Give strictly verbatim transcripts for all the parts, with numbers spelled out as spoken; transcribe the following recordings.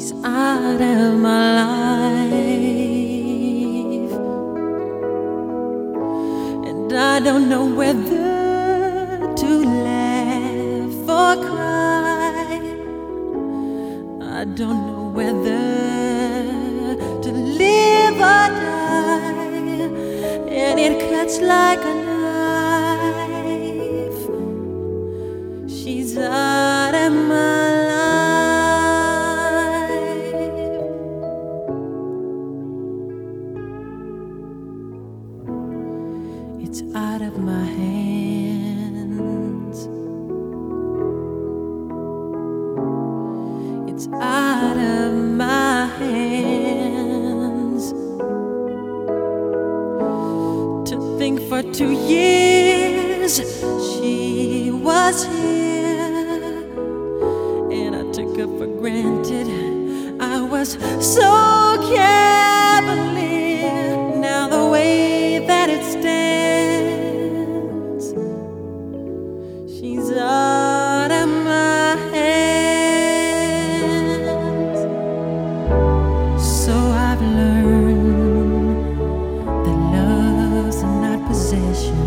She's out of my life, and I don't know whether to laugh or cry. I don't know whether to live or die, and it cuts like a knife. She's out of my life. It's out of my hands. It's out of my hands. To think for two years she was here, and I took her for granted. I was so cavalier. Now the way that it stands, she's out of my hands. So I've learned that love's not possession,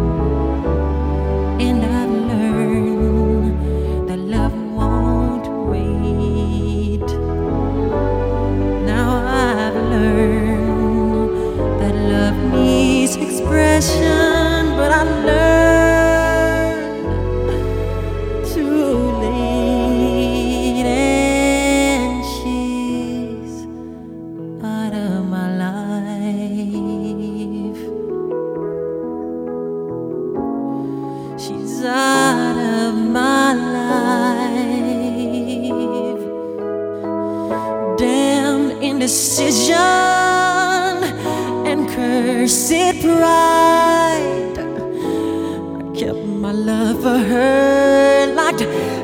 and I've learned that love won't wait. Now I've learned that love needs expression, but I learned too late, and she's out of my life. She's out of my life. Damned indecision and cursed pride, I kept my love for her locked